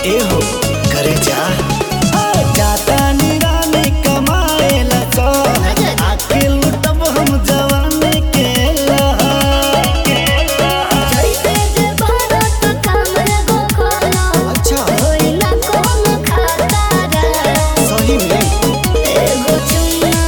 ए हो करे जा जाता निराने कमाएला सो आके लुटब हम जवानी के जैसे जे भारत कामर गो खोला अच्छा होई ना कौन खाता रे सही में एगो चुम्मा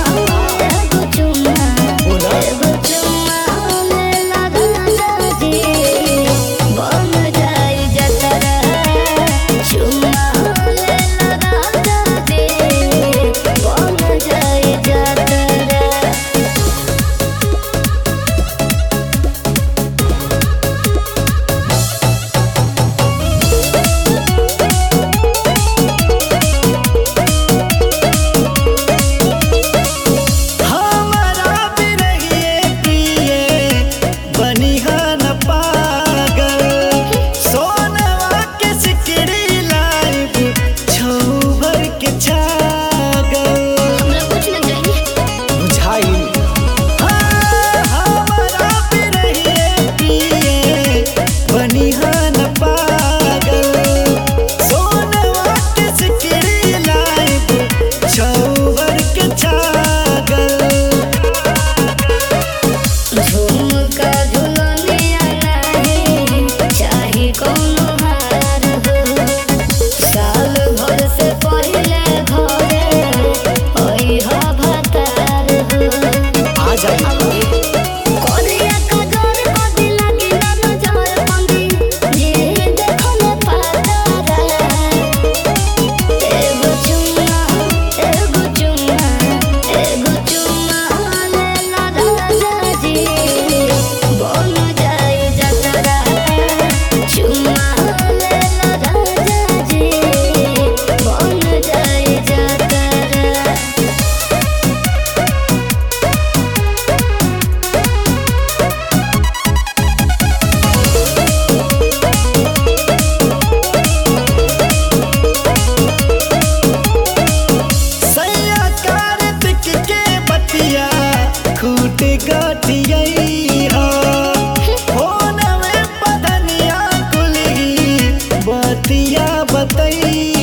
बोला एगो चुम्मा लेला राजा जी बन जाई जतरा चुम्मा लेला राजा जी बन जाई जतरा हमारा भी रहिए प्रिय बनिहान पागल सोनवा के सिकड़ी लाइब छौभर के छागल हमरा कुछ न चाहिए बुझाई हमारा भी रहिए प्रिय बनिहान पागल सोनवा के सिकड़ी लाइब छौभर के छागल झुमका झुलनिया नाही चाही कोनो हार हो साल भर से पहिले घरे होई हा भतार हो आ जाइए कोरिया का जोर कदी लगी ना नजर पंदी जे देखो न पातारा एगो चुम्मा लेला राजा जी बन जाई जतरा चुम्मा लेला राजा जी बन जाई जतरा सैया कार्तिक के बतिया खूट गठिया फोन में पधनिया कुली बतिया बतैया